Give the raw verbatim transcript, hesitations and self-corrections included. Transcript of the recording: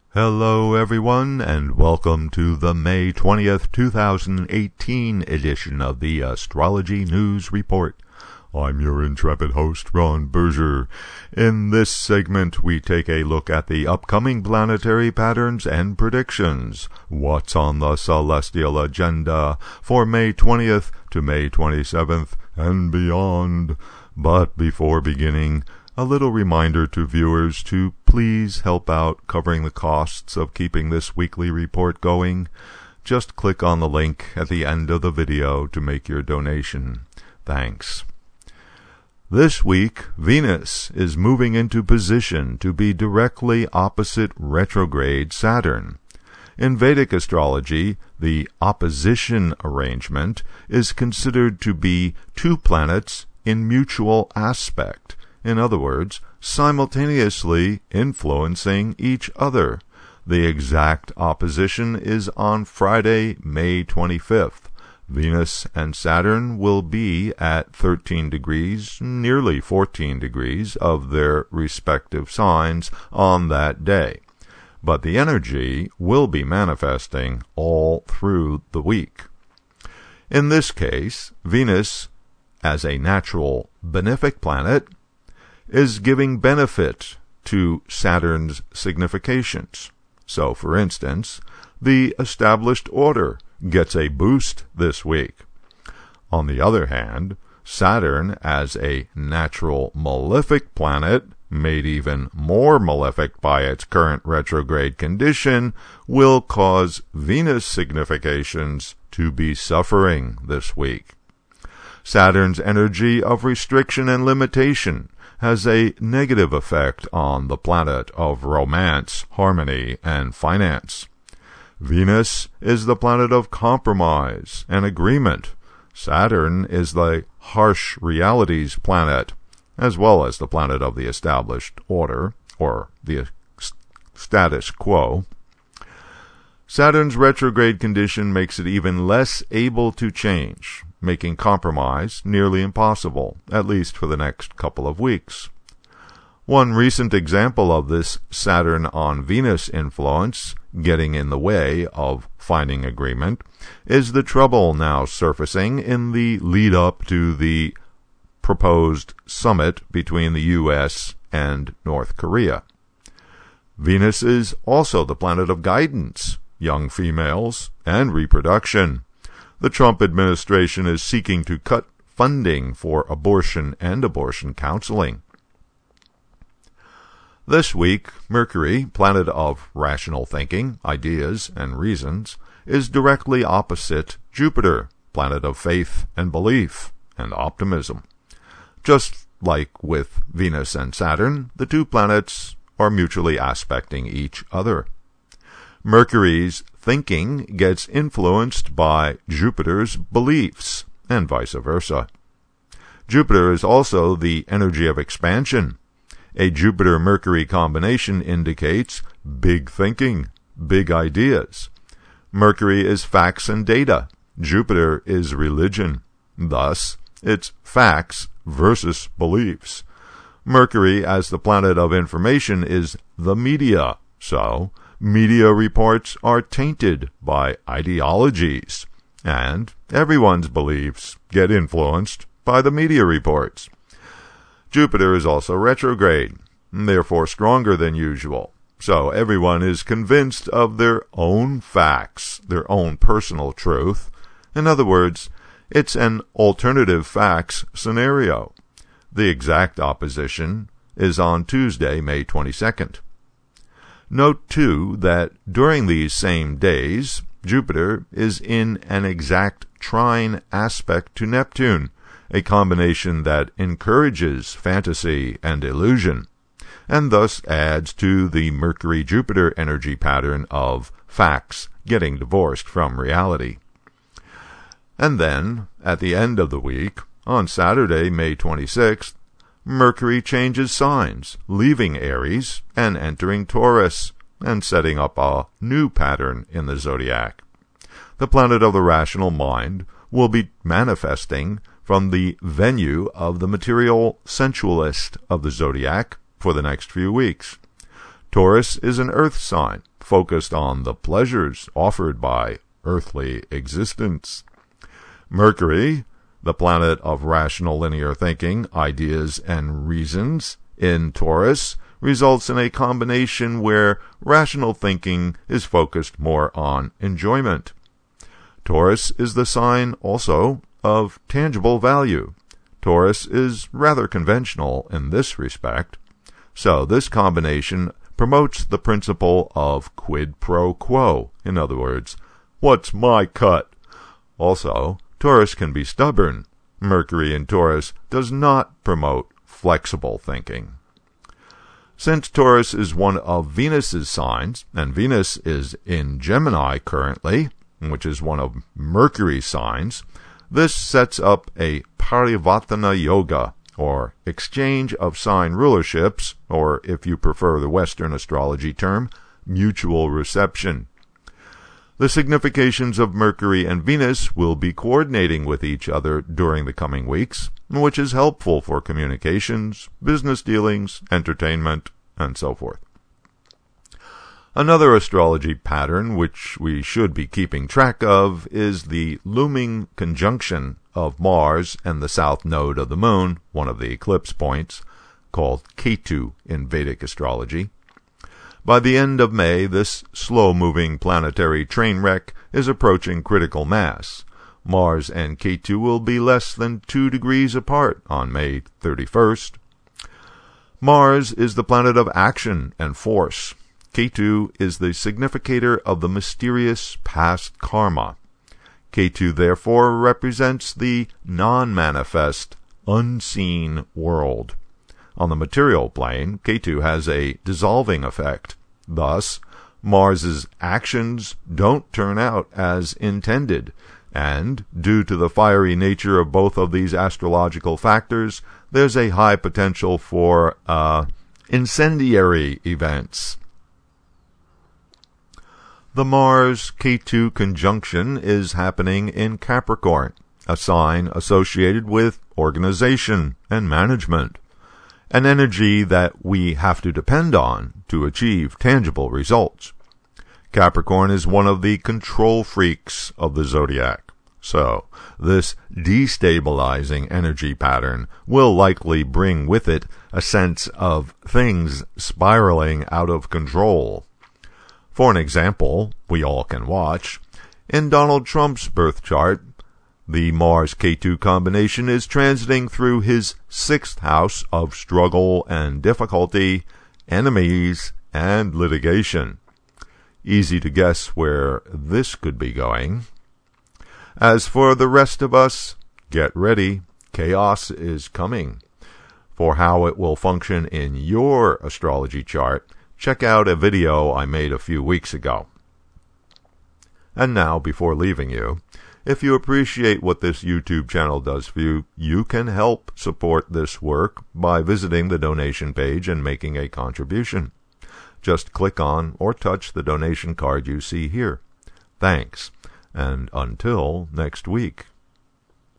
Hello everyone, and welcome to the May twentieth, two thousand eighteen edition of the Astrology News Report. I'm your intrepid host, Ron Berger. In this segment, we take a look at the upcoming planetary patterns and predictions. What's on the celestial agenda for May twentieth to May twenty-seventh and beyond. But before beginning, a little reminder to viewers to please help out covering the costs of keeping this weekly report going. Just click on the link at the end of the video to make your donation. Thanks. This week, Venus is moving into position to be directly opposite retrograde Saturn. In Vedic astrology, the opposition arrangement is considered to be two planets in mutual aspect. In other words, simultaneously influencing each other. The exact opposition is on Friday, May twenty-fifth. Venus and Saturn will be at thirteen degrees, nearly fourteen degrees of their respective signs on that day. But the energy will be manifesting all through the week. In this case, Venus, as a natural benefic planet, is giving benefit to Saturn's significations. So, for instance, the established order gets a boost this week. On the other hand, Saturn, as a natural malefic planet, made even more malefic by its current retrograde condition, will cause Venus significations to be suffering this week. Saturn's energy of restriction and limitation has a negative effect on the planet of romance, harmony, and finance. Venus is the planet of compromise and agreement. Saturn is the harsh realities planet, as well as the planet of the established order, or the status quo. Saturn's retrograde condition makes it even less able to change, making compromise nearly impossible, at least for the next couple of weeks. One recent example of this Saturn on Venus influence getting in the way of finding agreement is the trouble now surfacing in the lead-up to the proposed summit between the U S and North Korea. Venus is also the planet of guidance, young females, and reproduction. The Trump administration is seeking to cut funding for abortion and abortion counseling. This week, Mercury, planet of rational thinking, ideas, and reasons, is directly opposite Jupiter, planet of faith and belief and optimism. Just like with Venus and Saturn, the two planets are mutually aspecting each other. Mercury's thinking gets influenced by Jupiter's beliefs, and vice versa. Jupiter is also the energy of expansion. A Jupiter-Mercury combination indicates big thinking, big ideas. Mercury is facts and data. Jupiter is religion. Thus, it's facts versus beliefs. Mercury, as the planet of information, is the media. So, media reports are tainted by ideologies, and everyone's beliefs get influenced by the media reports. Jupiter is also retrograde, therefore stronger than usual. So everyone is convinced of their own facts, their own personal truth. In other words, it's an alternative facts scenario. The exact opposition is on Tuesday, May twenty-second. Note, too, that during these same days, Jupiter is in an exact trine aspect to Neptune, a combination that encourages fantasy and illusion, and thus adds to the Mercury-Jupiter energy pattern of facts getting divorced from reality. And then, at the end of the week, on Saturday, May twenty-sixth, Mercury changes signs, leaving Aries and entering Taurus, and setting up a new pattern in the zodiac. The planet of the rational mind will be manifesting from the venue of the material sensualist of the zodiac for the next few weeks. Taurus is an earth sign, focused on the pleasures offered by earthly existence. Mercury, the planet of rational linear thinking, ideas, and reasons, in Taurus, results in a combination where rational thinking is focused more on enjoyment. Taurus is the sign, also, of tangible value. Taurus is rather conventional in this respect. So this combination promotes the principle of quid pro quo. In other words, what's my cut? Also, Taurus can be stubborn. Mercury in Taurus does not promote flexible thinking. Since Taurus is one of Venus's signs, and Venus is in Gemini currently, which is one of Mercury's signs, this sets up a Parivartana Yoga, or exchange of sign rulerships, or if you prefer the Western astrology term, mutual reception. The significations of Mercury and Venus will be coordinating with each other during the coming weeks, which is helpful for communications, business dealings, entertainment, and so forth. Another astrology pattern which we should be keeping track of is the looming conjunction of Mars and the south node of the moon, one of the eclipse points, called Ketu in Vedic astrology. By the end of May, this slow-moving planetary train wreck is approaching critical mass. Mars and Ketu will be less than two degrees apart on May thirty-first. Mars is the planet of action and force. Ketu is the significator of the mysterious past karma. Ketu therefore represents the non-manifest, unseen world. On the material plane, Ketu has a dissolving effect. Thus, Mars's actions don't turn out as intended, and due to the fiery nature of both of these astrological factors, there's a high potential for uh, incendiary events. The Mars-Ketu conjunction is happening in Capricorn, a sign associated with organization and management, an energy that we have to depend on to achieve tangible results. Capricorn is one of the control freaks of the zodiac, so this destabilizing energy pattern will likely bring with it a sense of things spiraling out of control. For an example, we all can watch, in Donald Trump's birth chart, the Mars-Ketu combination is transiting through his sixth house of struggle and difficulty, enemies, and litigation. Easy to guess where this could be going. As for the rest of us, get ready. Chaos is coming. For how it will function in your astrology chart, check out a video I made a few weeks ago. And now, before leaving you, if you appreciate what this YouTube channel does for you, you can help support this work by visiting the donation page and making a contribution. Just click on or touch the donation card you see here. Thanks, and until next week.